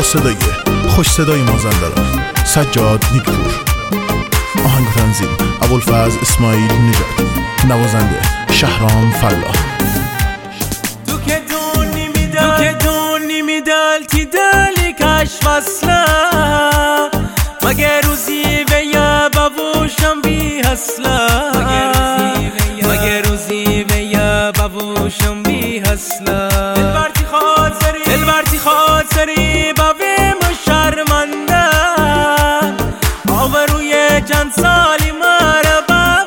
صدای خوش صدای مازندران سجاد نیکپور. آهنگ تنظیم ابوالفضل اسماعیل نژاد. نوازنده شهرام فلاح. تو که دون نمیدل تی دلی کش وصله مگه روزی و یا بابوشم بی حسله مگه روزی و یا بابوشم بی حسله دلبرتی خاطری بابیم شرمنده آوروی چند سالی مرا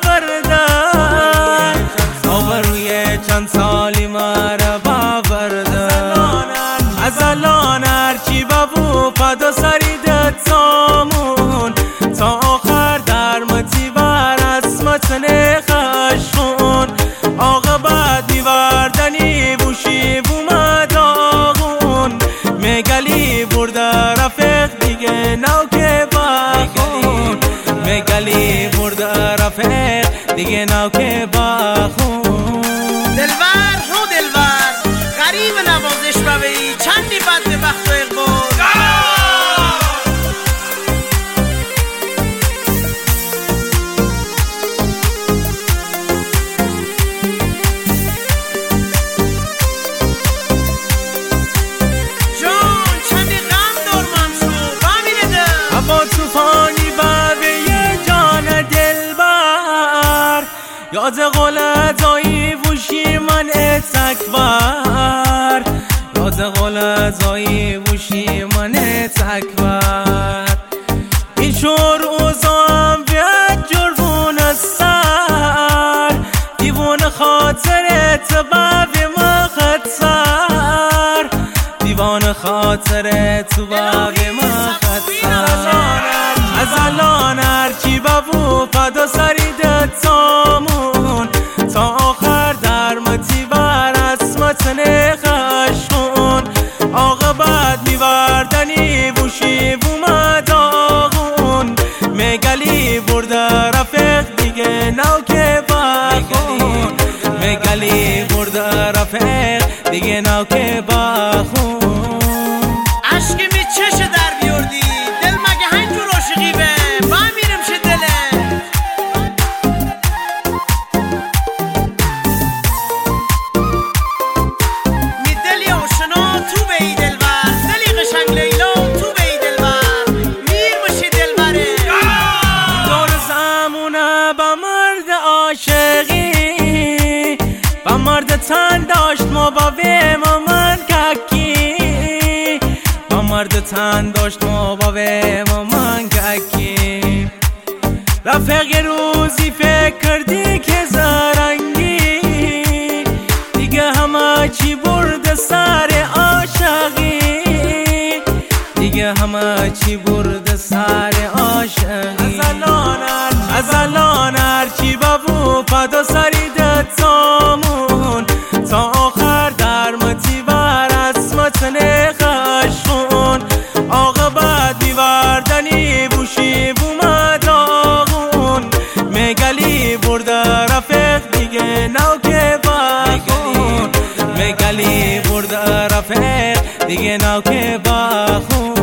باوردن آوروی چند سالی مرا باوردن از الان هرچی بابو فدا سریدت سامون تا آخر درمتی بر اسمت نخشون آقا بعد میوردنی بوشی بومداغون مگلی برده رفیق دیگه نو که بخون مگلی برده رفیق دیگه نو که بخون. دلبر هو دلبر غریب نوازش بوی چندی بد بخت و اقبال یاد غلطایی وشی من تکبر یاد غلطایی وشی من تکبر این شور اوزام بیاد جربون سر دیوان خاطرت بابی ما خطر دیوان خاطرت بابی ما خطر از الان هرچی بابو فدا سریدت سامون تا آخر درمتی بر اسمت نخشون آقا بعد میوردنی بوشی بومداغون مگلی برده رفیق دیگه نو که بخون مگلی برده رفیق دیگه نو که بخون. عشقی می چش در بیردی دل مگه هنجور عاشقی به با میرم شه دله می دلی آشنا تو به ای دلبر دلی قشنگ لیلا تو به ای دلبر میر باشی دلبره دور زمونه با مرد عاشقی با مرد تن داشت ما با ما من ککی با مرد تن داشت ما با من ککی رفیق روزی فکر کردی که زرنگی دیگه همه چی برد سر عاشقی دیگه همه چی برد سر عاشقی از الان هرچی بابو فدا سریدت سامون تا آخر درمتی بر اسمت نخشون آقا بعد میوردنی بوشی بومداغون مگلی برده رفیق دیگه نو که بخون مگلی برده رفیق دیگه نو که بخون.